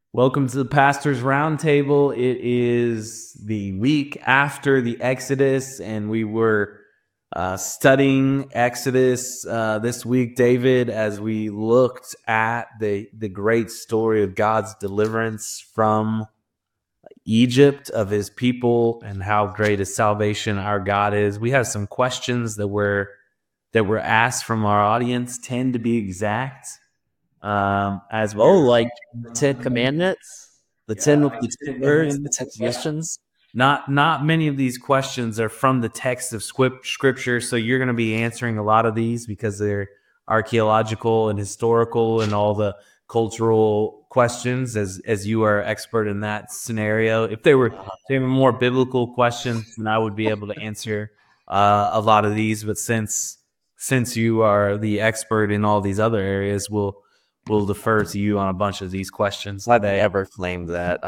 Welcome to the Pastor's Roundtable. It is the week after the Exodus, and we were studying Exodus this week, David, as we looked at the great story of God's deliverance from Egypt, of his people, and how great a salvation our God is. We have some questions that were asked from our audience, 10 to be exact. As Oh, we're like the Ten Commandments, the ten words, the 10 suggestions. not many of these questions are from the text of scripture, so you're going to be answering a lot of these because they're archaeological and historical and all the cultural questions, as you are expert in that scenario. If they were more biblical questions, then I would be able to answer a lot of these. But since you are the expert in all these other areas, we'll defer to you on a bunch of these questions I've today. never claimed that.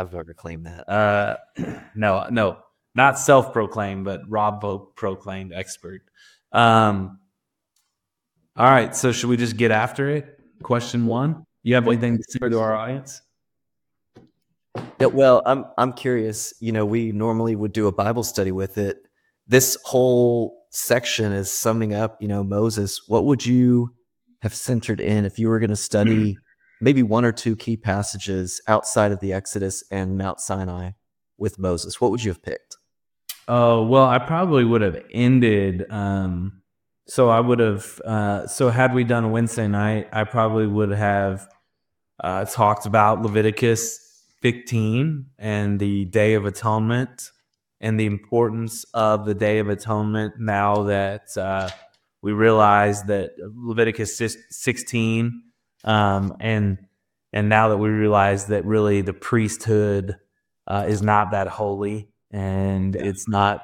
No, not self-proclaimed, but Rob proclaimed expert. All right, so should we just get after it? Question one. You have anything to say to our audience? Yeah, well, I'm curious. We normally would do a Bible study with it. This whole section is summing up, Moses. What would you have centered in if you were going to study maybe one or two key passages outside of the Exodus and Mount Sinai with Moses? What would you have picked? Oh, well, I probably would have ended. So I would have. So had we done Wednesday night, I probably would have talked about Leviticus 15 and the Day of Atonement and the importance of the Day of Atonement now that we realize that Leviticus 16 and now that we realize that really the priesthood is not that holy, and it's not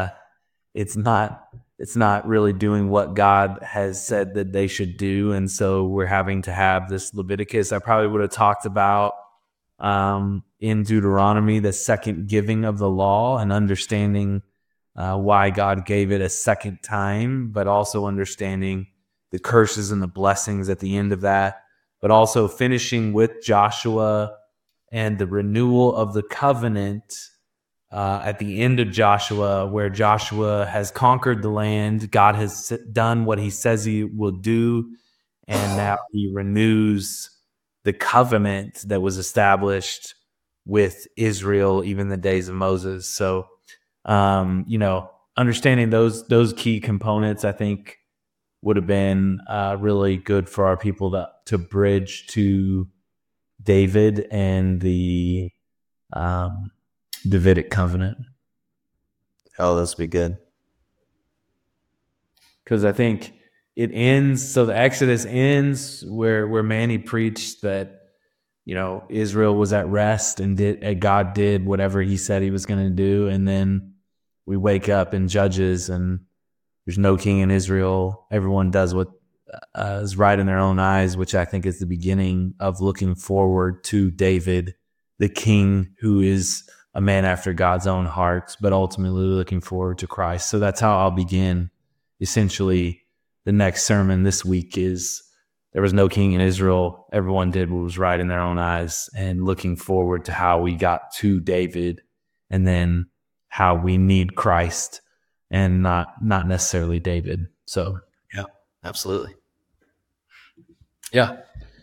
really doing what God has said that they should do. And so we're having to have this Leviticus. I probably would have talked about in Deuteronomy the second giving of the law and understanding why God gave it a second time, but also understanding the curses and the blessings at the end of that, but also finishing with Joshua and the renewal of the covenant at the end of Joshua, where Joshua has conquered the land. God has done what he says he will do, and now he renews the covenant that was established with Israel even the days of Moses. So, understanding those key components, I think, would have been really good for our people to bridge to David and the Davidic covenant. Oh, this would be good. Because I think it ends. So the Exodus ends where Manny preached that Israel was at rest and God did whatever he said he was going to do, and then we wake up in Judges and there's no king in Israel. Everyone does what is right in their own eyes, which I think is the beginning of looking forward to David, the king who is a man after God's own heart, but ultimately looking forward to Christ. So that's how I'll begin. Essentially, the next sermon this week is there was no king in Israel. Everyone did what was right in their own eyes, and looking forward to how we got to David, and then how we need Christ and not necessarily David. So Yeah, absolutely. yeah.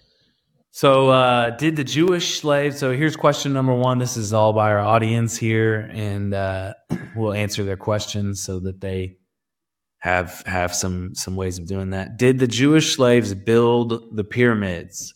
So did the Jewish slaves, so here's question number one. This is all by our audience here, and we'll answer their questions so that they have some ways of doing that. Did the Jewish slaves build the pyramids?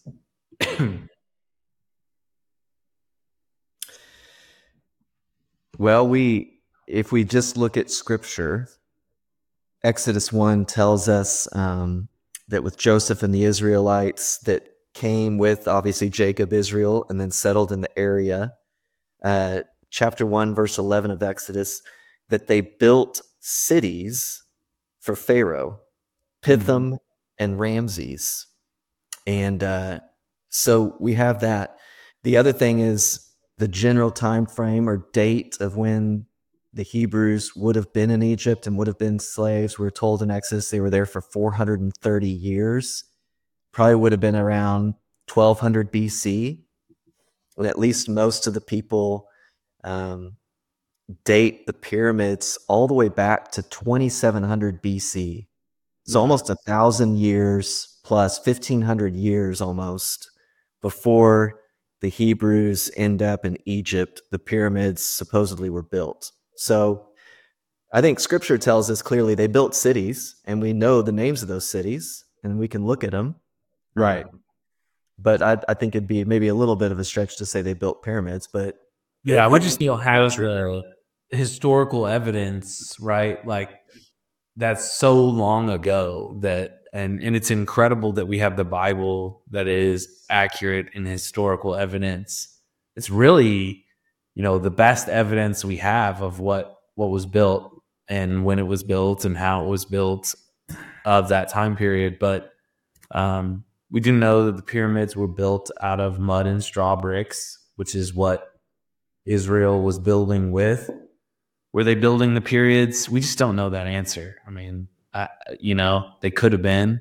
Well, if we just look at scripture, Exodus 1 tells us that with Joseph and the Israelites that came with, obviously, Jacob, Israel, and then settled in the area, chapter 1, verse 11 of Exodus, that they built cities for Pharaoh, Pithom and Ramses. And so we have that. The other thing is the general time frame or date of when the Hebrews would have been in Egypt and would have been slaves. We're told in Exodus they were there for 430 years. Probably would have been around 1200 BC. and at least most of the people um, date the pyramids all the way back to 2700 BC. So almost 1,000 years plus 1,500 years almost before the Hebrews end up in Egypt, the pyramids supposedly were built. So I think scripture tells us clearly they built cities, and we know the names of those cities, and we can look at them. Right. But I think it'd be maybe a little bit of a stretch to say they built pyramids, but Yeah, we just has the historical evidence, right? Like that's so long ago that and it's incredible that we have the Bible that is accurate in historical evidence. It's really, the best evidence we have of what was built and when it was built and how it was built of that time period. But we do know that the pyramids were built out of mud and straw bricks, which is what Israel was building with. Were they building the pyramids? We just don't know that answer. I mean, they could have been.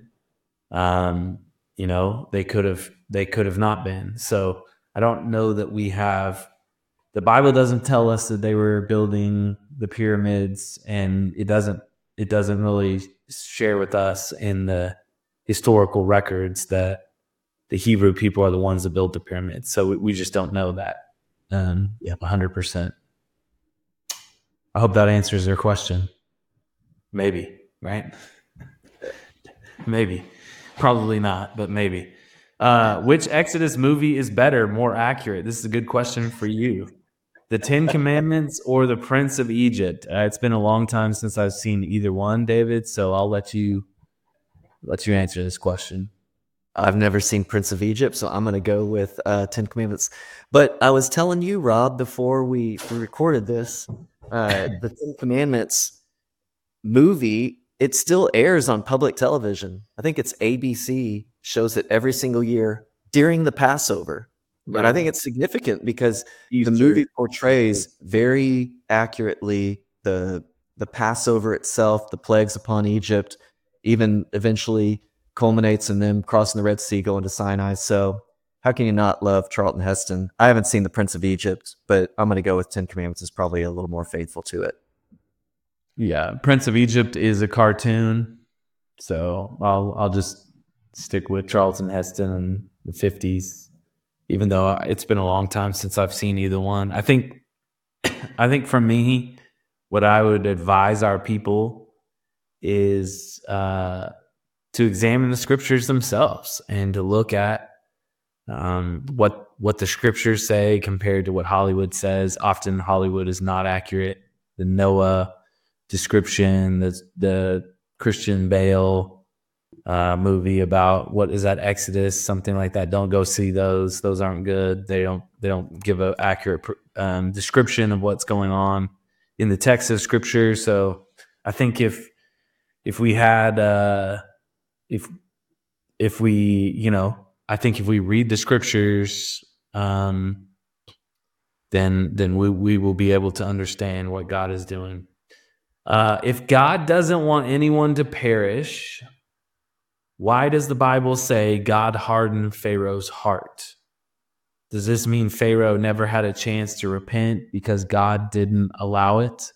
They could have not been. So I don't know that we have. The Bible doesn't tell us that they were building the pyramids, and it doesn't really share with us in the historical records that the Hebrew people are the ones that built the pyramids. So we just don't know that. 100%. I hope that answers their question. Maybe, right? Maybe. Probably not, but maybe. Which Exodus movie is better, more accurate? This is a good question for you. The Ten Commandments or The Prince of Egypt? It's been a long time since I've seen either one, David, so I'll let you answer this question. I've never seen Prince of Egypt, so I'm going to go with Ten Commandments. But I was telling you, Rob, before we recorded this, the Ten Commandments movie, it still airs on public television. I think it's ABC, shows it every single year during the Passover. Right. And I think it's significant because the movie portrays very accurately the Passover itself, the plagues upon Egypt, even eventually culminates in them crossing the Red Sea, going to Sinai. So how can you not love Charlton Heston? I haven't seen The Prince of Egypt, but I'm going to go with Ten Commandments is probably a little more faithful to it. Yeah, Prince of Egypt is a cartoon, so I'll just stick with Charlton Heston in the 50s, even though it's been a long time since I've seen either one. I think for me, what I would advise our people is to examine the scriptures themselves and to look at what the scriptures say compared to what Hollywood says. Often Hollywood is not accurate. The Noah description, the Christian Bale movie about what is that, Exodus, something like that. Don't go see those. Those aren't good. They don't give an accurate description of what's going on in the text of scripture. So I think if we had if we I think if we read the scriptures, then we will be able to understand what God is doing. If God doesn't want anyone to perish, why does the Bible say God hardened Pharaoh's heart? Does this mean Pharaoh never had a chance to repent because God didn't allow it?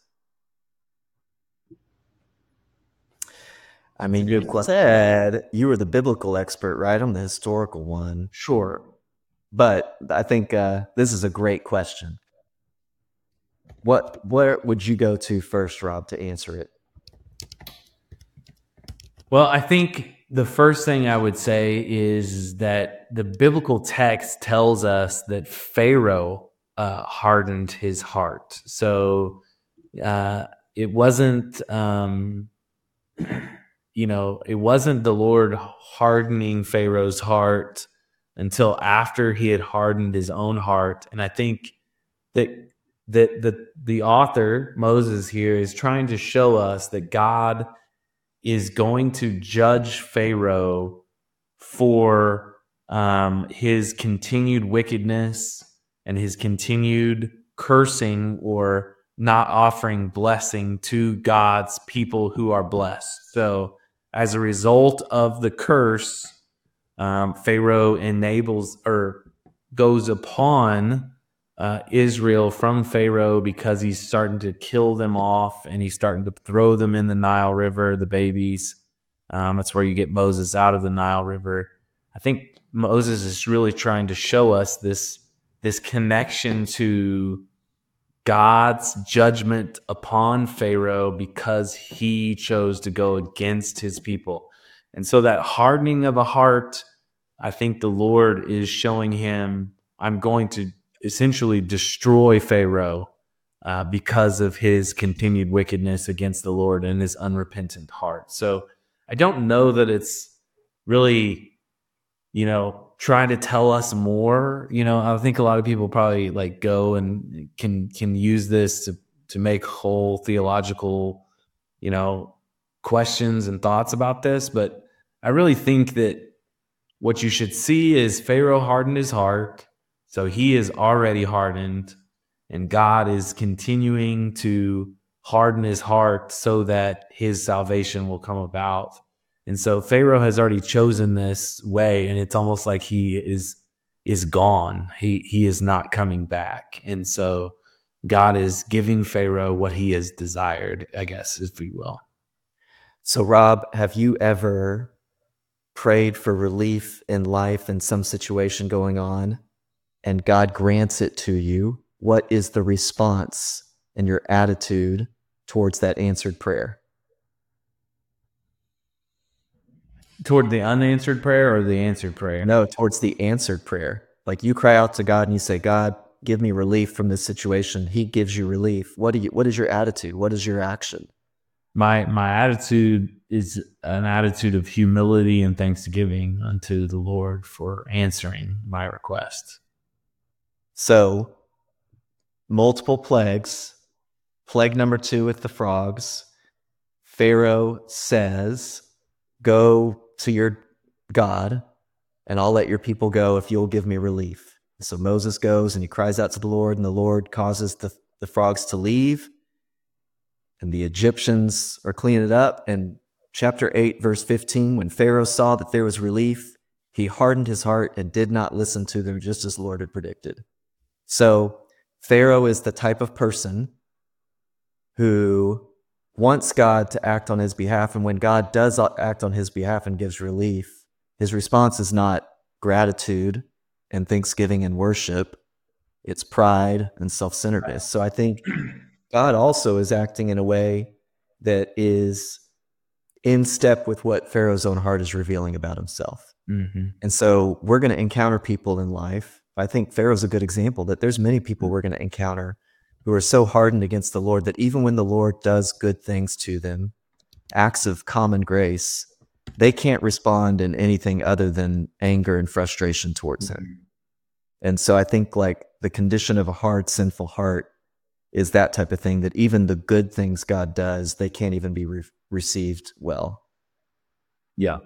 I mean, you said you were the biblical expert, right? I'm the historical one. Sure. But I think this is a great question. Where would you go to first, Rob, to answer it? Well, I think the first thing I would say is that the biblical text tells us that Pharaoh hardened his heart. So it wasn't, it wasn't the Lord hardening Pharaoh's heart until after he had hardened his own heart. And I think that the author, Moses, here is trying to show us that God is going to judge Pharaoh for his continued wickedness and his continued cursing or not offering blessing to God's people who are blessed. So as a result of the curse, Pharaoh goes upon Israel from Pharaoh because he's starting to kill them off and he's starting to throw them in the Nile River, the babies. That's where you get Moses out of the Nile River. I think Moses is really trying to show us this connection to God's judgment upon Pharaoh because he chose to go against his people. And so that hardening of the heart, I think the Lord is showing him, I'm going to essentially destroy Pharaoh because of his continued wickedness against the Lord and his unrepentant heart. So I don't know that it's really, trying to tell us more. I think a lot of people probably like go and can use this to make whole theological, questions and thoughts about this. But I really think that what you should see is Pharaoh hardened his heart. So he is already hardened, and God is continuing to harden his heart so that his salvation will come about. And so Pharaoh has already chosen this way, and it's almost like he is gone. He is not coming back. And so God is giving Pharaoh what he has desired, I guess, if you will. So Rob, have you ever prayed for relief in life in some situation going on, and God grants it to you? What is the response and your attitude towards that answered prayer? Toward the unanswered prayer or the answered prayer? No, towards the answered prayer. Like you cry out to God and you say, God, give me relief from this situation. He gives you relief. What is your attitude? What is your action? My attitude is an attitude of humility and thanksgiving unto the Lord for answering my request. So, multiple plagues. Plague number 2 with the frogs. Pharaoh says, go to your God, and I'll let your people go if you'll give me relief. So Moses goes and he cries out to the Lord, and the Lord causes the frogs to leave, and the Egyptians are cleaning it up. And chapter 8, verse 15, when Pharaoh saw that there was relief, he hardened his heart and did not listen to them, just as the Lord had predicted. So Pharaoh is the type of person who wants God to act on his behalf, and when God does act on his behalf and gives relief, his response is not gratitude and thanksgiving and worship. It's pride and self-centeredness. So I think God also is acting in a way that is in step with what Pharaoh's own heart is revealing about himself. Mm-hmm. And so we're going to encounter people in life. I think Pharaoh's a good example that there's many people we're going to encounter who are so hardened against the Lord that even when the Lord does good things to them, acts of common grace, they can't respond in anything other than anger and frustration towards him. And so I think like the condition of a hard, sinful heart is that type of thing, that even the good things God does, they can't even be received well. Yeah.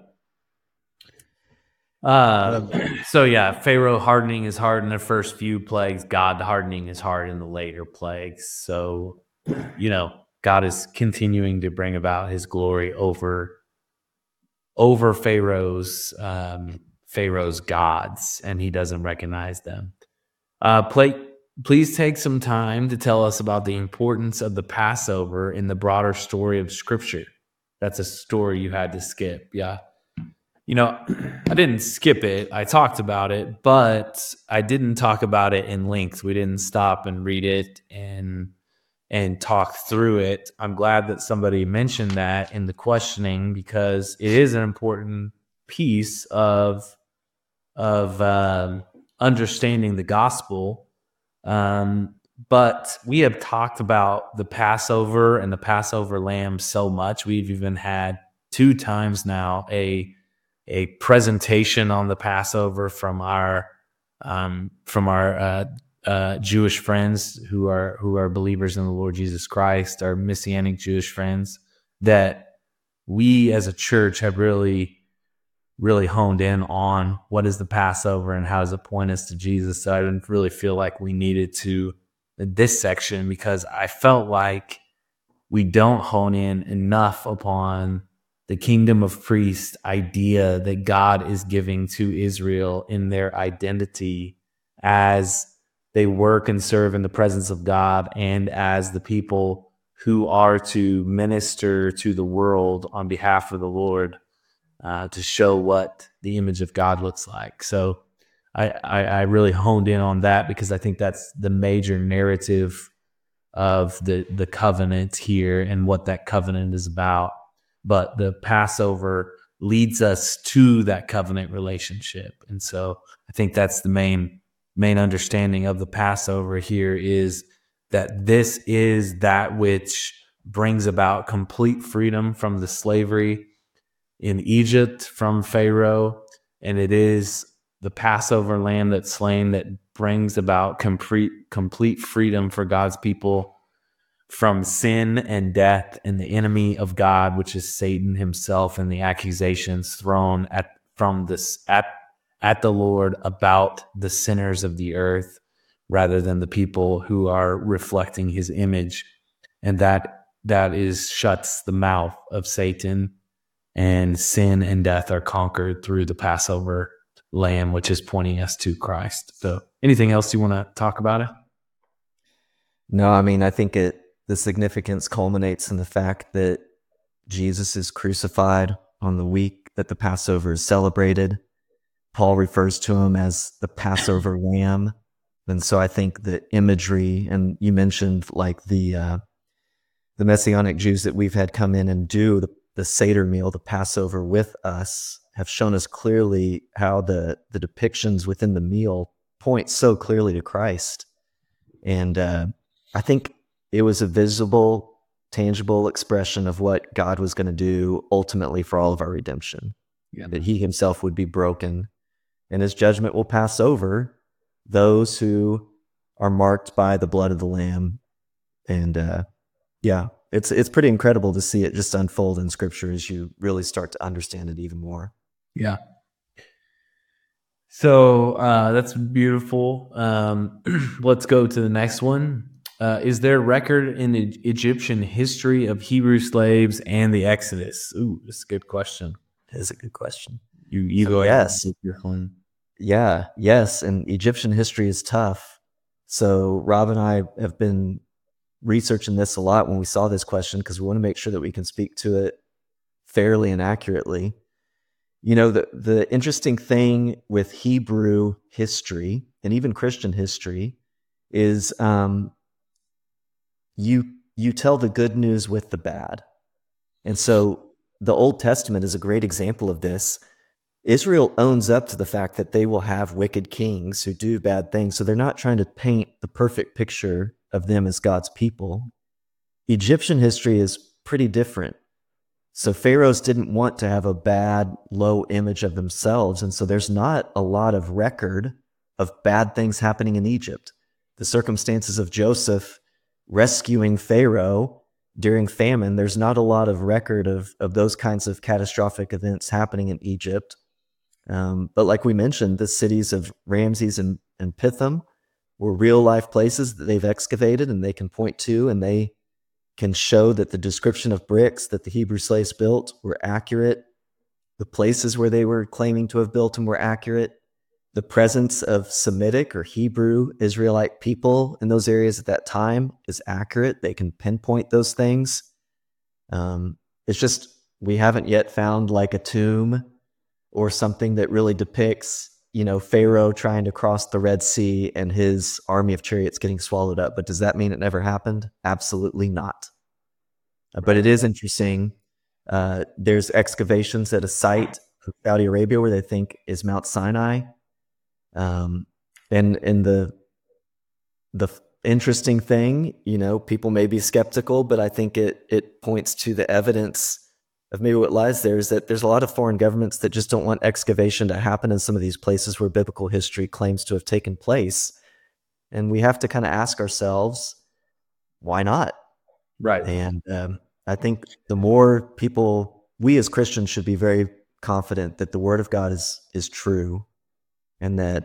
So yeah, Pharaoh hardening his heart in the first few plagues, God hardening his heart in the later plagues. So, God is continuing to bring about his glory over Pharaoh's gods, and he doesn't recognize them. Please take some time to tell us about the importance of the Passover in the broader story of Scripture. That's a story you had to skip. Yeah. I didn't skip it. I talked about it, but I didn't talk about it in length. We didn't stop and read it and talk through it. I'm glad that somebody mentioned that in the questioning, because it is an important piece of understanding the gospel. But we have talked about the Passover and the Passover lamb so much. We've even had 2 times now a presentation on the Passover from our Jewish friends who are believers in the Lord Jesus Christ, our Messianic Jewish friends, that we as a church have really, really honed in on what is the Passover and how does it point us to Jesus. So I didn't really feel like we needed to in this section, because I felt like we don't hone in enough upon the kingdom of priests idea that God is giving to Israel in their identity as they work and serve in the presence of God, and as the people who are to minister to the world on behalf of the Lord, to show what the image of God looks like. So I really honed in on that because I think that's the major narrative of the covenant here and what that covenant is about. But the Passover leads us to that covenant relationship. And so I think that's the main understanding of the Passover here, is that this is that which brings about complete freedom from the slavery in Egypt from Pharaoh, and it is the Passover lamb that's slain that brings about complete freedom for God's people from sin and death and the enemy of God, which is Satan himself, and the accusations thrown at the Lord about the sinners of the earth rather than the people who are reflecting his image. And that shuts the mouth of Satan, and sin and death are conquered through the Passover lamb, which is pointing us to Christ. So anything else you want to talk about it? No, I mean, I think the significance culminates in the fact that Jesus is crucified on the week that the Passover is celebrated. Paul refers to him as the Passover lamb. And so I think the imagery, and you mentioned like the Messianic Jews that we've had come in and do the Seder meal, the Passover with us, have shown us clearly how the depictions within the meal point so clearly to Christ. And I think it was a visible, tangible expression of what God was going to do ultimately for all of our redemption. Yeah. That he himself would be broken, and his judgment will pass over those who are marked by the blood of the Lamb. And it's pretty incredible to see it just unfold in Scripture as you really start to understand it even more. Yeah. So that's beautiful. Let's go to the next one. Is there record in the Egyptian history of Hebrew slaves and the Exodus? Ooh, that's a good question. It is a good question. You go ahead. Yes. Yes. And Egyptian history is tough. So Rob and I have been researching this a lot when we saw this question, because we want to make sure that we can speak to it fairly and accurately. You know, the interesting thing with Hebrew history and even Christian history is you tell the good news with the bad. And so the Old Testament is a great example of this. Israel owns up to the fact that they will have wicked kings who do bad things. So they're not trying to paint the perfect picture of them as God's people. Egyptian history is pretty different. So pharaohs didn't want to have a bad, low image of themselves. And so there's not a lot of record of bad things happening in Egypt. The circumstances of Joseph rescuing Pharaoh during famine, there's not a lot of record of those kinds of catastrophic events happening in Egypt. But like we mentioned, the cities of Ramses and Pithom were real life places that they've excavated and they can point to, and they can show that the description of bricks that the Hebrew slaves built were accurate. The places where they were claiming to have built them were accurate. The presence of Semitic or Hebrew Israelite people in those areas at that time is accurate. They can pinpoint those things. It's just we haven't yet found like a tomb or something that really depicts, you know, Pharaoh trying to cross the Red Sea and his army of chariots getting swallowed up. But does that mean it never happened? Absolutely not. But it is interesting. There's excavations at a site in Saudi Arabia where they think is Mount Sinai. And the interesting thing, you know, people may be skeptical, but I think it points to the evidence of maybe what lies there, is that there's a lot of foreign governments that just don't want excavation to happen in some of these places where biblical history claims to have taken place. And we have to kind of ask ourselves, why not? Right. And I think the more people, we as Christians should be very confident that the Word of God is true, and that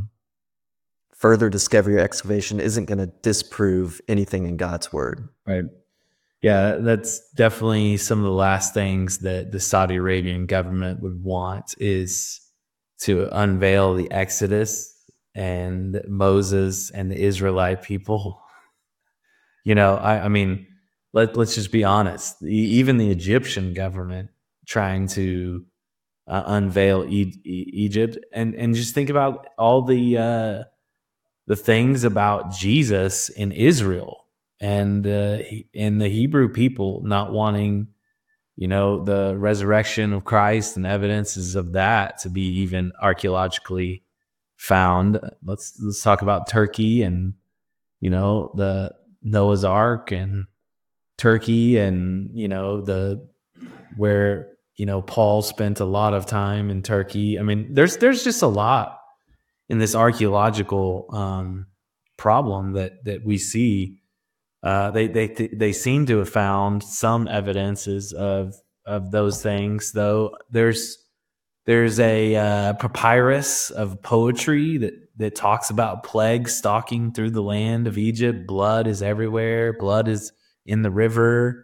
further discovery or excavation isn't going to disprove anything in God's Word. Right. Yeah, that's definitely some of the last things that the Saudi Arabian government would want, is to unveil the Exodus and Moses and the Israelite people. I mean, let's just be honest. Even the Egyptian government trying to unveil Egypt, and just think about all the things about Jesus in Israel and the Hebrew people not wanting, the resurrection of Christ and evidences of that to be even archaeologically found. Let's talk about Turkey and the Noah's Ark and Turkey and the where Paul spent a lot of time in Turkey. I mean, there's just a lot in this archaeological problem that we see. They seem to have found some evidences of those things, though. There's a papyrus of poetry that talks about plagues stalking through the land of Egypt. Blood is everywhere. Blood is in the river.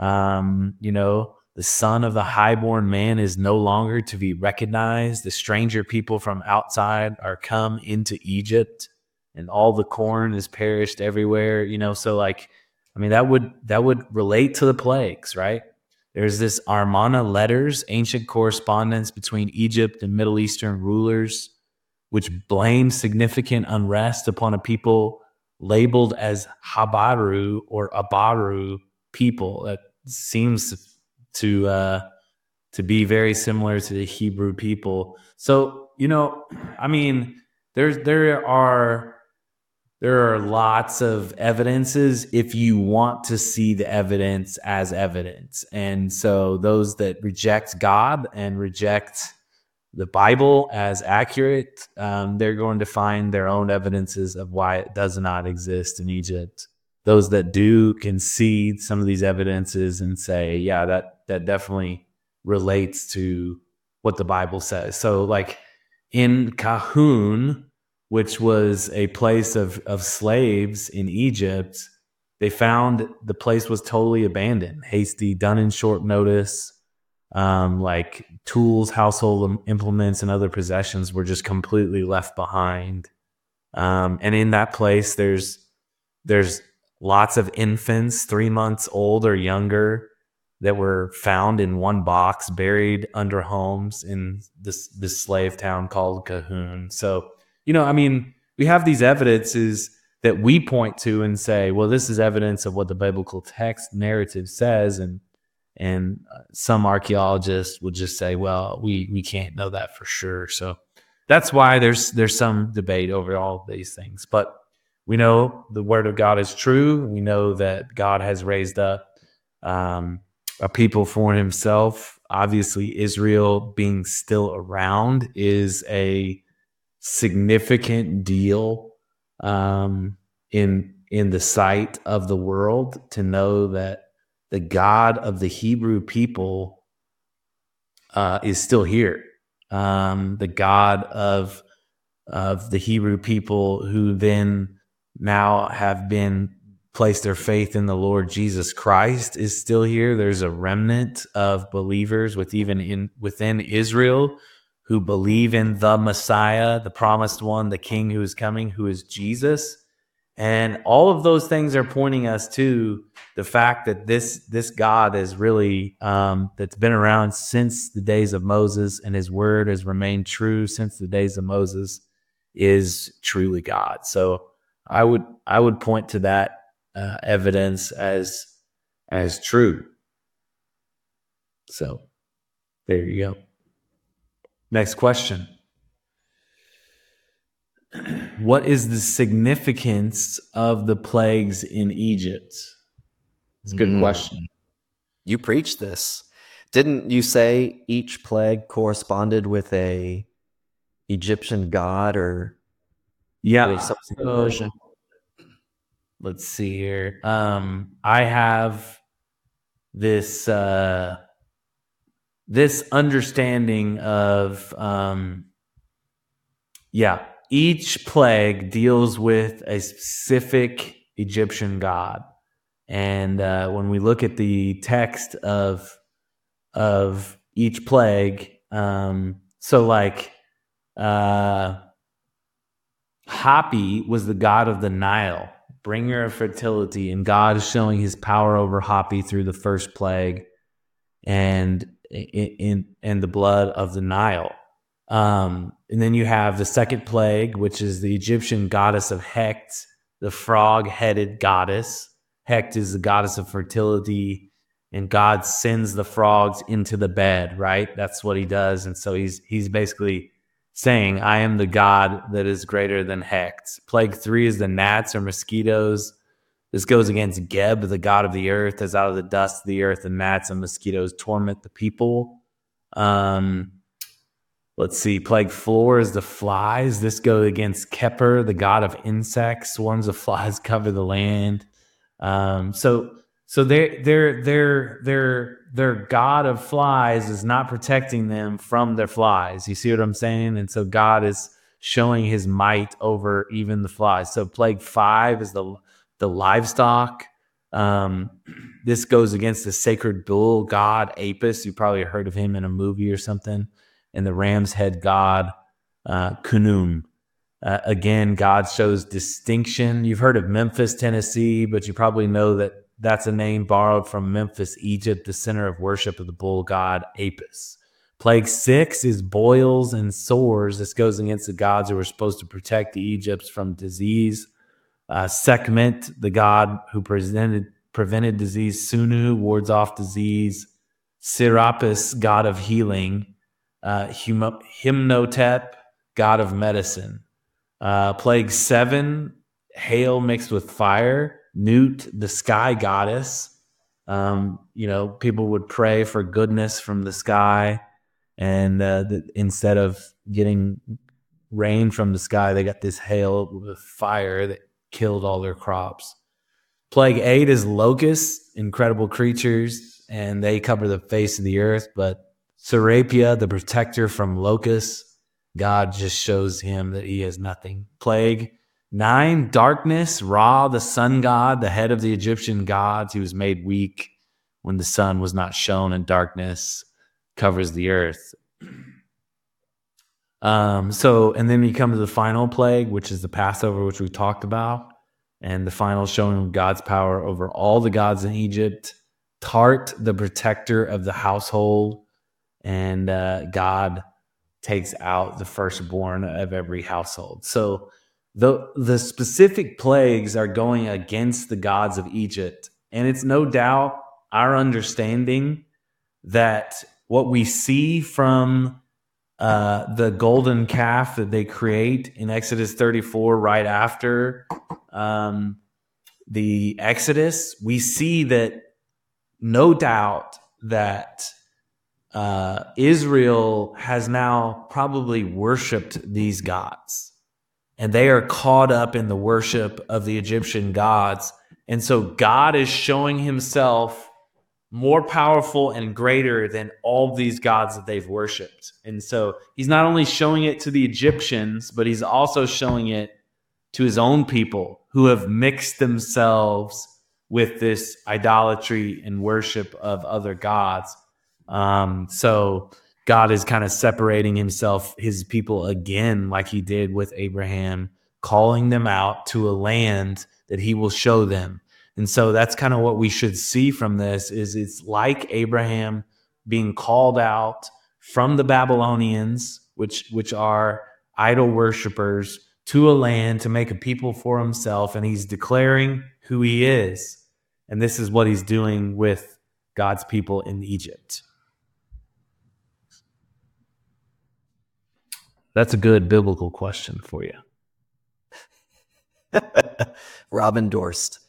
The son of the highborn man is no longer to be recognized. The stranger people from outside are come into Egypt, and all the corn is perished everywhere. So like, I mean, that would relate to the plagues, right? There's this Amarna letters, ancient correspondence between Egypt and Middle Eastern rulers, which blame significant unrest upon a people labeled as Habaru or Abaru people. That seems to be very similar to the Hebrew people. So, I mean, there are lots of evidences if you want to see the evidence as evidence. And so those that reject God and reject the Bible as accurate, they're going to find their own evidences of why it does not exist in Egypt. Those that do can see some of these evidences and say, yeah, that definitely relates to what the Bible says. So like in Kahun, which was a place of slaves in Egypt, they found the place was totally abandoned, hasty, done in short notice. Like tools, household implements, and other possessions were just completely left behind. And in that place, there's lots of infants, 3 months old or younger, that were found in one box, buried under homes in this slave town called Kahun. So, I mean, we have these evidences that we point to and say, well, this is evidence of what the biblical text narrative says. And some archaeologists would just say, well, we can't know that for sure. So that's why there's some debate over all of these things. But we know the word of God is true. We know that God has raised up a people for himself. Obviously, Israel being still around is a significant deal in the sight of the world, to know that the God of the Hebrew people is still here. The God of the Hebrew people, who then now have been placed their faith in the Lord Jesus Christ, is still here. There's a remnant of believers within Israel who believe in the Messiah, the promised one, the King who is coming, who is Jesus. And all of those things are pointing us to the fact that this God is really, that's been around since the days of Moses, and his word has remained true since the days of Moses, is truly God. So I would point to that evidence as true. So there you go. Next question. What is the significance of the plagues in Egypt? It's a good question. You preached this. Didn't you say each plague corresponded with a Egyptian god or? Yeah. Let's see here. I have this this understanding of each plague deals with a specific Egyptian god. And when we look at the text of each plague, so like Hapi was the god of the Nile, bringer of fertility, and God is showing his power over Hapi through the first plague and in the blood of the Nile. And then you have the second plague, which is the Egyptian goddess of Heqet, the frog-headed goddess. Heqet is the goddess of fertility, and God sends the frogs into the bed, right? That's what he does. And so he's basically saying, I am the God that is greater than Heqet. Plague 3 is the gnats or mosquitoes. This goes against Geb, the god of the earth, as out of the dust of the earth, the gnats and mosquitoes torment the people. Let's see, plague 4 is the flies. This goes against Keper, the god of insects. Swarms of flies cover the land. So their god of flies is not protecting them from their flies. You see what I'm saying? And so God is showing his might over even the flies. So plague 5 is the livestock. This goes against the sacred bull god Apis. You probably heard of him in a movie or something. And the ram's head god Khnum. Again, God shows distinction. You've heard of Memphis, Tennessee, but you probably know that that's a name borrowed from Memphis, Egypt, the center of worship of the bull god Apis. Plague 6 is boils and sores. This goes against the gods who were supposed to protect the Egypts from disease. Sekhmet, the god who prevented disease. Sunu wards off disease. Serapis, god of healing. Himnotep, god of medicine. Plague 7, hail mixed with fire. Nut, the sky goddess. People would pray for goodness from the sky, and instead of getting rain from the sky, they got this hail with fire that killed all their crops. Plague 8 is locusts, incredible creatures, and they cover the face of the earth. But Serapia, the protector from locusts, God just shows him that he has nothing. Plague 9, darkness. Ra, the sun god, the head of the Egyptian gods, he was made weak when the sun was not shown, and darkness covers the earth. And then you come to the final plague, which is the Passover, which we talked about, and the final showing of God's power over all the gods in Egypt. Tart, the protector of the household, and God takes out the firstborn of every household. So the specific plagues are going against the gods of Egypt. And it's no doubt our understanding that what we see from the golden calf that they create in Exodus 34 right after the Exodus, we see that no doubt that Israel has now probably worshipped these gods. And they are caught up in the worship of the Egyptian gods. And so God is showing himself more powerful and greater than all these gods that they've worshipped. And so he's not only showing it to the Egyptians, but he's also showing it to his own people who have mixed themselves with this idolatry and worship of other gods. So God is kind of separating his people again, like he did with Abraham, calling them out to a land that he will show them. And so that's kind of what we should see from this is it's like Abraham being called out from the Babylonians, which are idol worshipers, to a land to make a people for himself. And he's declaring who he is. And this is what he's doing with God's people in Egypt. That's a good biblical question for you. Robin Dorst.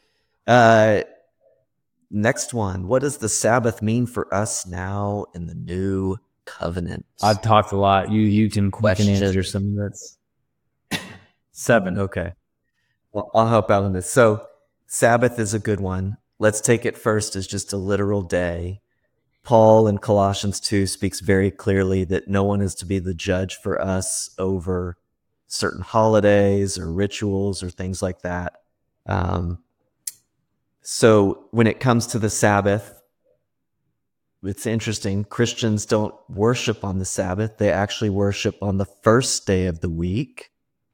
Next one. What does the Sabbath mean for us now in the new covenant? I've talked a lot. You can answer some of that's 7. Okay. Well, I'll help out on this. So Sabbath is a good one. Let's take it first as just a literal day. Paul in Colossians 2 speaks very clearly that no one is to be the judge for us over certain holidays or rituals or things like that. So when it comes to the Sabbath, it's interesting. Christians don't worship on the Sabbath. They actually worship on the first day of the week.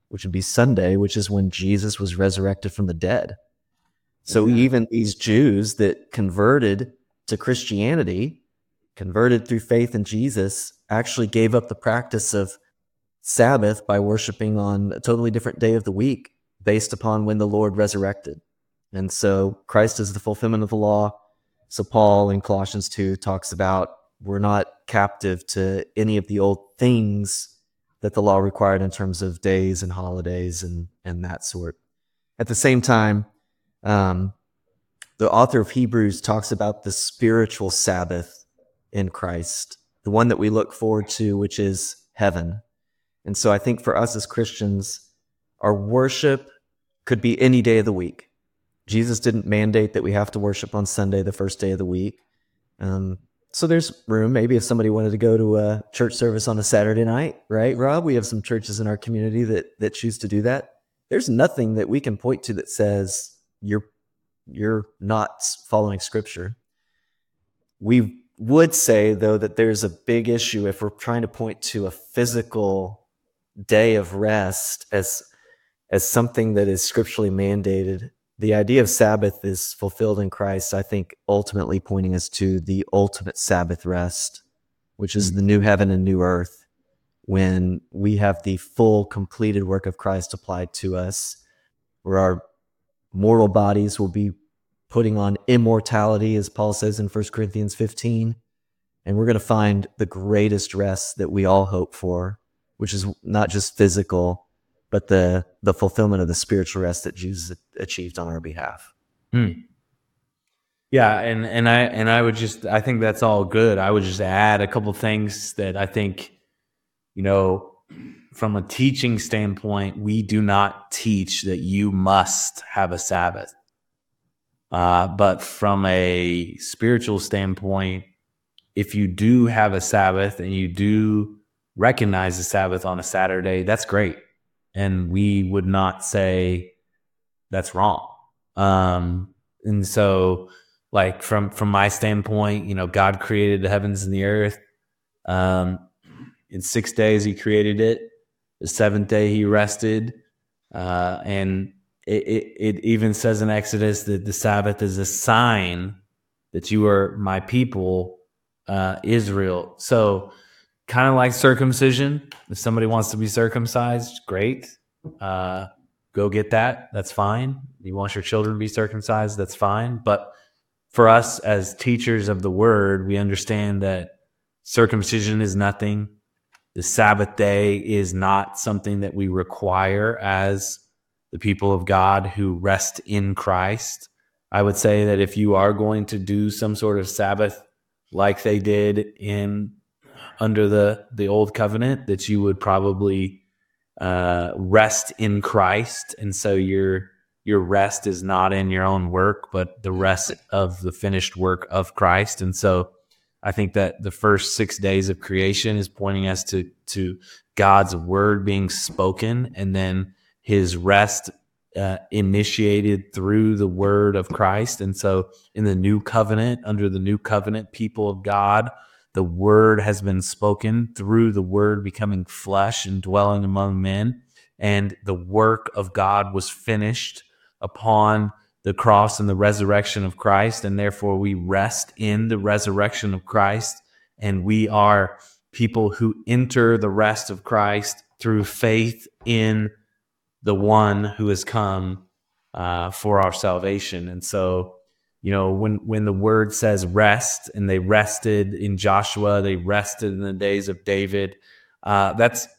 which would be Sunday, which is when Jesus was resurrected from the dead. So even these Jews that converted to Christianity, converted through faith in Jesus, actually gave up the practice of Sabbath by worshiping on a totally different day of the week based upon when the Lord resurrected. And so Christ is the fulfillment of the law. So Paul in Colossians 2 talks about we're not captive to any of the old things that the law required in terms of days and holidays and that sort. At the same time, the author of Hebrews talks about the spiritual Sabbath in Christ, the one that we look forward to, which is heaven. And so I think for us as Christians, our worship could be any day of the week. Jesus didn't mandate that we have to worship on Sunday, the first day of the week. So there's room, maybe if somebody wanted to go to a church service on a Saturday night, right, Rob? We have some churches in our community that choose to do that. There's nothing that we can point to that says you're not following Scripture. We would say, though, that there's a big issue if we're trying to point to a physical day of rest as something that is scripturally mandated. The idea of Sabbath is fulfilled in Christ, I think, ultimately pointing us to the ultimate Sabbath rest, which is the new heaven and new earth, when we have the full, completed work of Christ applied to us, where our mortal bodies will be putting on immortality, as Paul says in 1 Corinthians 15, and we're going to find the greatest rest that we all hope for, which is not just physical, but the fulfillment of the spiritual rest that Jesus achieved on our behalf. Yeah, and I think that's all good. I would just add a couple things that I think, from a teaching standpoint, we do not teach that you must have a Sabbath. But from a spiritual standpoint, if you do have a Sabbath and you do recognize the Sabbath on a Saturday, that's great. And we would not say that's wrong. And so, like from my standpoint, God created the heavens and the earth. In 6 days he created it. The seventh day he rested. And it even says in Exodus that the Sabbath is a sign that you are my people, Israel. So kind of like circumcision. If somebody wants to be circumcised, great. Go get that. That's fine. You want your children to be circumcised, that's fine. But for us as teachers of the word, we understand that circumcision is nothing. The Sabbath day is not something that we require as the people of God who rest in Christ. I would say that if you are going to do some sort of Sabbath like they did under the old covenant, that you would probably rest in Christ. And so your rest is not in your own work, but the rest of the finished work of Christ. And so I think that the first 6 days of creation is pointing us to God's word being spoken, and then his rest initiated through the word of Christ. And so in the new covenant, under the new covenant people of God, the word has been spoken through the word becoming flesh and dwelling among men. And the work of God was finished upon the cross and the resurrection of Christ. And therefore we rest in the resurrection of Christ. And we are people who enter the rest of Christ through faith in the one who has come for our salvation. And so, when the word says rest, and they rested in Joshua, they rested in the days of David, that's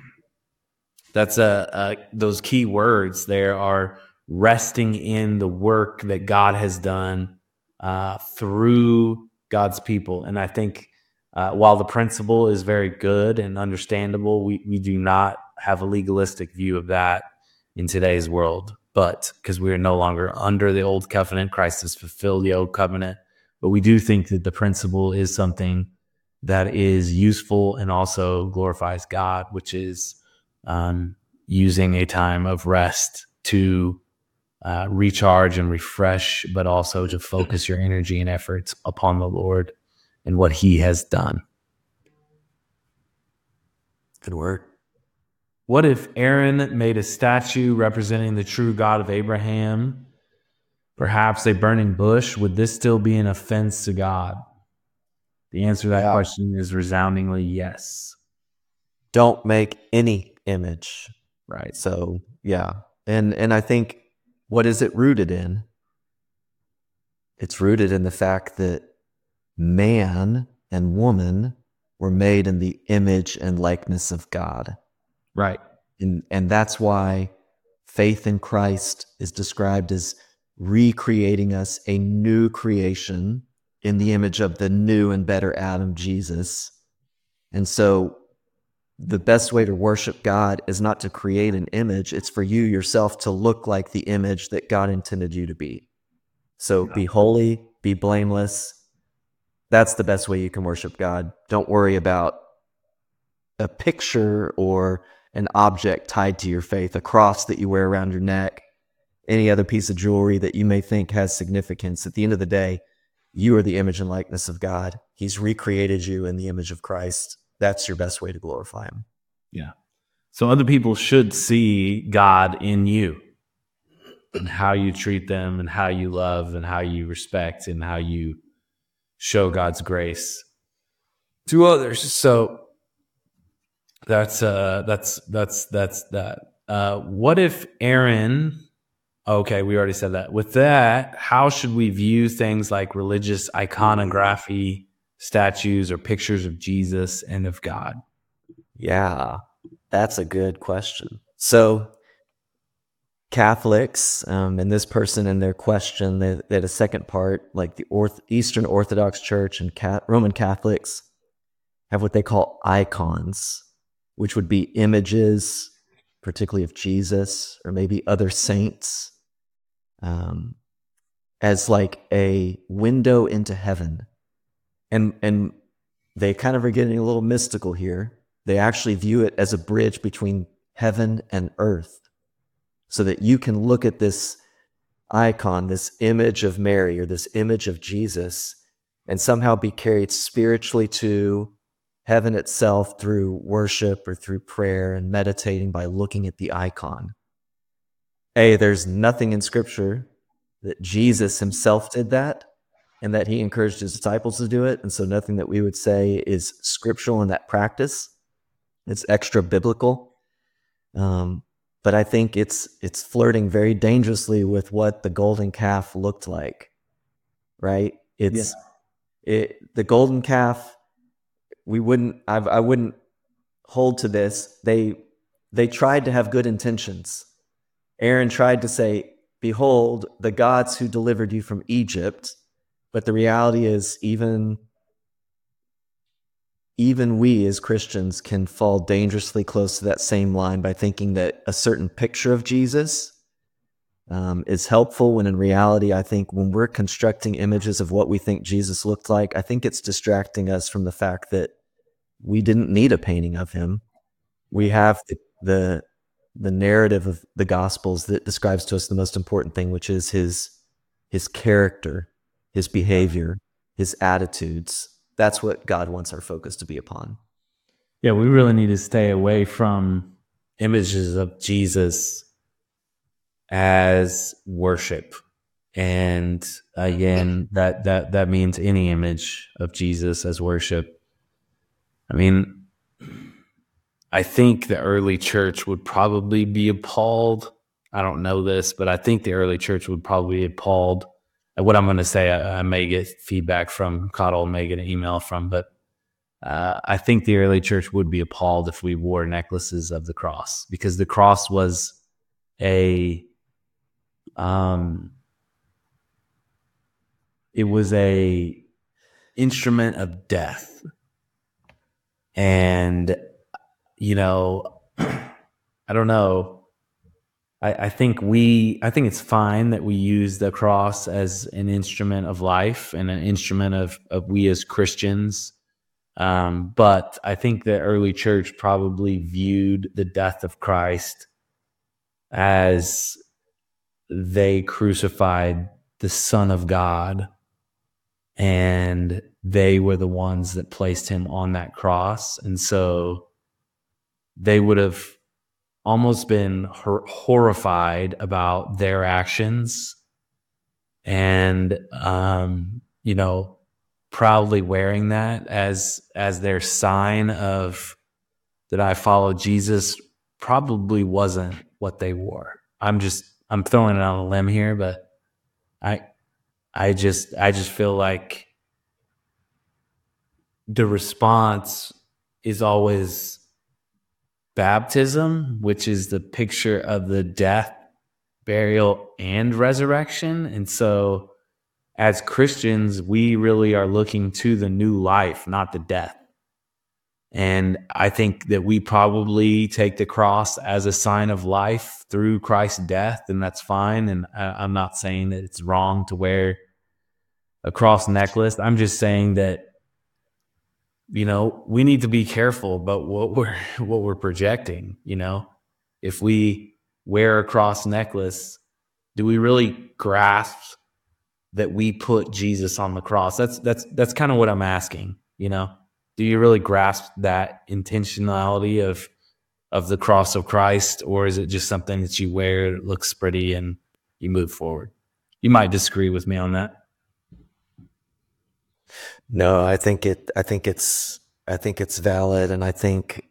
those key words there are resting in the work that God has done through God's people. And I think while the principle is very good and understandable, we do not have a legalistic view of that in today's world. But because we are no longer under the old covenant, Christ has fulfilled the old covenant. But we do think that the principle is something that is useful and also glorifies God, which is using a time of rest to recharge and refresh, but also to focus your energy and efforts upon the Lord and what he has done. Good word. what if Aaron made a statue representing the true God of Abraham? Perhaps a burning bush? Would this still be an offense to God? The answer to that question is resoundingly yes. Don't make any image. Right. So, yeah. And I think, what is it rooted in? It's rooted in the fact that man and woman were made in the image and likeness of God. Right. And that's why faith in Christ is described as recreating us a new creation in the image of the new and better Adam, Jesus. And so the best way to worship God is not to create an image. It's for you yourself to look like the image that God intended you to be. So be holy, be blameless. That's the best way you can worship God. Don't worry about a picture or an object tied to your faith, a cross that you wear around your neck, any other piece of jewelry that you may think has significance. At the end of the day, you are the image and likeness of God. He's recreated you in the image of Christ. That's your best way to glorify him. Yeah. So other people should see God in you and how you treat them and how you love and how you respect and how you show God's grace to others. So that's that. What if Aaron? Okay, we already said that. With that, how should we view things like religious iconography, statues, or pictures of Jesus and of God? Yeah, that's a good question. So Catholics, and this person in their question, they had a second part, like the Eastern Orthodox Church and Roman Catholics have what they call icons, which would be images, particularly of Jesus or maybe other saints, as like a window into heaven. And they kind of are getting a little mystical here. They actually view it as a bridge between heaven and earth, so that you can look at this icon, this image of Mary or this image of Jesus, and somehow be carried spiritually to heaven itself through worship or through prayer and meditating by looking at the icon. There's nothing in Scripture that Jesus himself did that and that he encouraged his disciples to do it. And so nothing that we would say is scriptural in that practice. It's extra biblical. But I think it's flirting very dangerously with what the golden calf looked like, right? The golden calf, I wouldn't hold to this. They tried to have good intentions. Aaron tried to say, behold, the gods who delivered you from Egypt. But the reality is, even we as Christians can fall dangerously close to that same line by thinking that a certain picture of Jesus is helpful, when in reality, I think when we're constructing images of what we think Jesus looked like, I think it's distracting us from the fact that we didn't need a painting of him. We have the narrative of the Gospels that describes to us the most important thing, which is his character, his behavior, his attitudes. That's what God wants our focus to be upon. Yeah, we really need to stay away from images of Jesus as worship. And again, that means any image of Jesus as worship. I mean, I think the early church would probably be appalled. I don't know this, but I think the early church would probably be appalled at what I'm going to say. I may get feedback from Cottle, may get an email from, but I think the early church would be appalled if we wore necklaces of the cross, because the cross was a instrument of death. And I don't know. I think it's fine that we use the cross as an instrument of life and an instrument of we as Christians. But I think the early church probably viewed the death of Christ as they crucified the Son of God, and they were the ones that placed him on that cross. And so they would have almost been horrified about their actions, and proudly wearing that as their sign of that I follow Jesus, probably wasn't what they wore. I'm throwing it on a limb here, but I just feel like the response is always baptism, which is the picture of the death, burial, and resurrection. And so as Christians, we really are looking to the new life, not the death. And I think that we probably take the cross as a sign of life through Christ's death, and that's fine. And I'm not saying that it's wrong to wear a cross necklace. I'm just saying that, we need to be careful about what we're projecting. If we wear a cross necklace, do we really grasp that we put Jesus on the cross? That's kind of what I'm asking. Do you really grasp that intentionality of the cross of Christ, or is it just something that you wear, it looks pretty, and you move forward? You might disagree with me on that. No, I think it's valid, and I think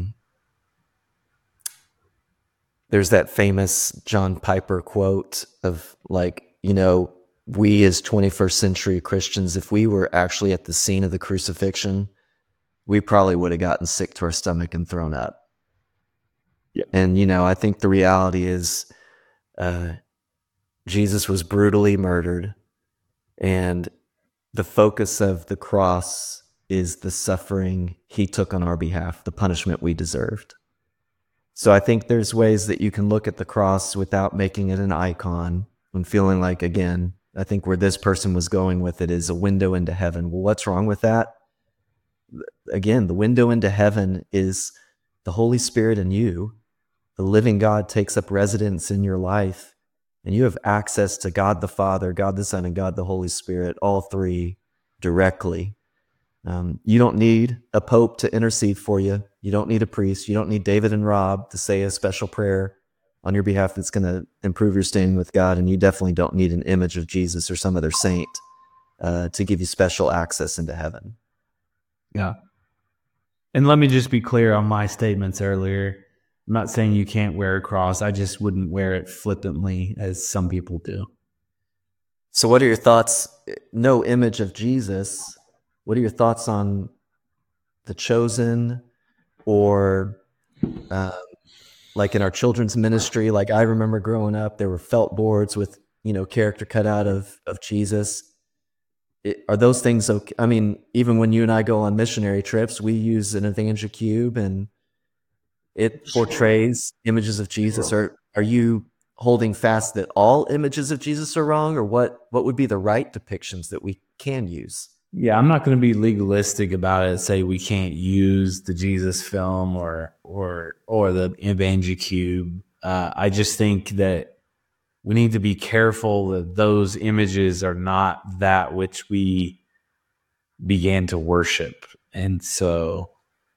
there's that famous John Piper quote of we as 21st century Christians, if we were actually at the scene of the crucifixion, we probably would have gotten sick to our stomach and thrown up. Yeah. And I think the reality is Jesus was brutally murdered, and the focus of the cross is the suffering he took on our behalf, the punishment we deserved. So I think there's ways that you can look at the cross without making it an icon and feeling like, again, I think where this person was going with it is a window into heaven. Well, what's wrong with that? Again, the window into heaven is the Holy Spirit in you. The living God takes up residence in your life, and you have access to God the Father, God the Son, and God the Holy Spirit, all three directly. You don't need a pope to intercede for you. You don't need a priest. You don't need David and Rob to say a special prayer on your behalf that's going to improve your standing with God. And you definitely don't need an image of Jesus or some other saint to give you special access into heaven. Yeah. And let me just be clear on my statements earlier. I'm not saying you can't wear a cross. I just wouldn't wear it flippantly as some people do. So what are your thoughts? No image of Jesus. What are your thoughts on The Chosen, or like in our children's ministry? Like I remember growing up, there were felt boards with, character cut out of Jesus. Are those things okay? I mean, even when you and I go on missionary trips, we use an Evangel Cube and it portrays images of Jesus. Are you holding fast that all images of Jesus are wrong, or what would be the right depictions that we can use? Yeah, I'm not going to be legalistic about it. Say we can't use the Jesus film or the Evangel Cube. I just think that we need to be careful that those images are not that which we began to worship. And so,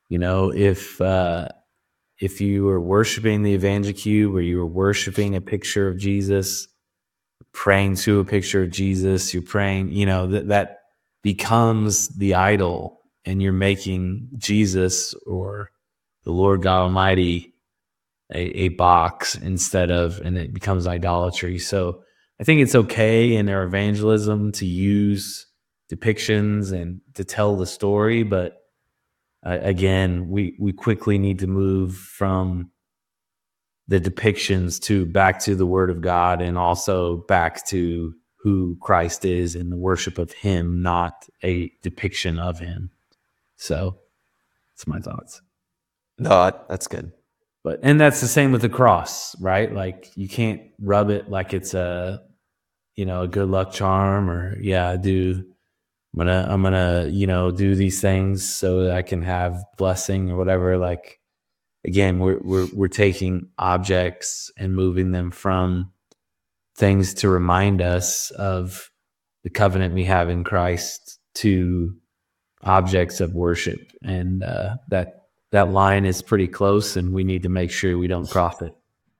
if you were worshiping the Evangel Cube, or you were worshiping a picture of Jesus, praying to a picture of Jesus, you're praying, that becomes the idol, and you're making Jesus or the Lord God Almighty a box instead of, and it becomes idolatry. So I think it's okay in our evangelism to use depictions and to tell the story, but again, we quickly need to move from the depictions back to the Word of God, and also back to who Christ is and the worship of Him, not a depiction of Him. So that's my thoughts. No, that's good. And that's the same with the cross, right? Like you can't rub it like it's a good luck charm, or I'm gonna do these things so that I can have blessing or whatever. Like again, we're taking objects and moving them from things to remind us of the covenant we have in Christ to objects of worship, and that line is pretty close, and we need to make sure we don't cross it.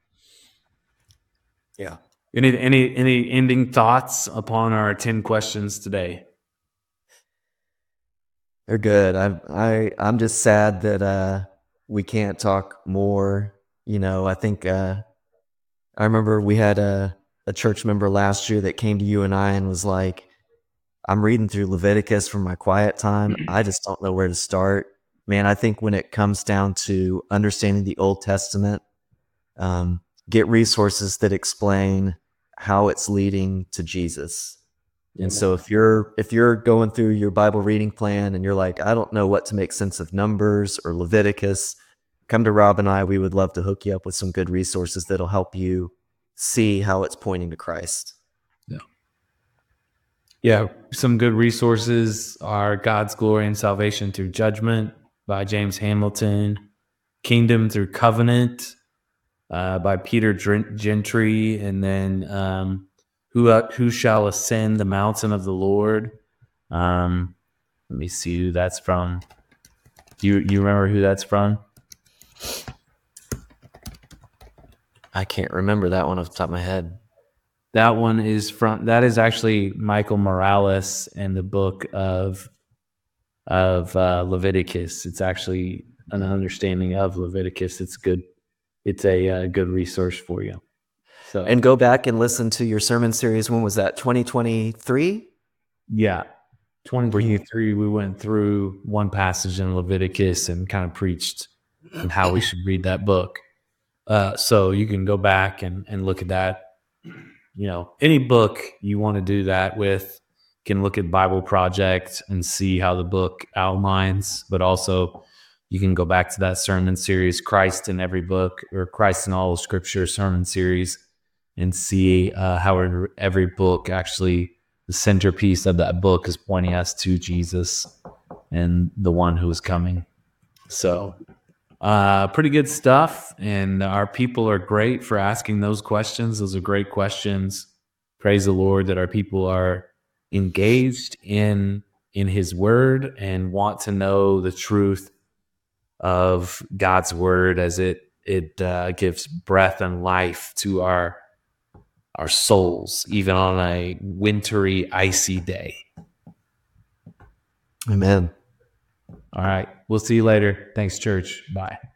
Yeah. Any ending thoughts upon our 10 questions today? They're good. I'm just sad that we can't talk more. I think I remember we had a church member last year that came to you and I and was like, I'm reading through Leviticus for my quiet time. I just don't know where to start. Man, I think when it comes down to understanding the Old Testament, get resources that explain how it's leading to Jesus. And so if you're going through your Bible reading plan and you're like, I don't know what to make sense of Numbers or Leviticus, come to Rob and I. We would love to hook you up with some good resources that'll help you see how it's pointing to Christ. Yeah, some good resources are God's Glory and Salvation Through Judgment by James Hamilton, Kingdom Through Covenant by Peter Gentry, and then Who Shall Ascend the Mountain of the Lord? Let me see who that's from. Do you remember who that's from? I can't remember that one off the top of my head. That is actually Michael Morales in the book of Leviticus. It's actually an understanding of Leviticus. It's good. It's a good resource for you. So, and go back and listen to your sermon series. When was that? 2023? Yeah. 2023, we went through one passage in Leviticus and kind of preached on how we should read that book. So you can go back and look at that. Any book you want to do that with, can look at Bible Project and see how the book outlines, but also you can go back to that sermon series, Christ in Every Book, or Christ in All of Scripture sermon series, and see how in every book, actually the centerpiece of that book is pointing us to Jesus and the one who is coming. So pretty good stuff, and our people are great for asking those questions. Those are great questions. Praise the Lord that our people are engaged in his word and want to know the truth of God's word as it gives breath and life to our souls, even on a wintry, icy day. Amen. All right. We'll see you later. Thanks, church. Bye.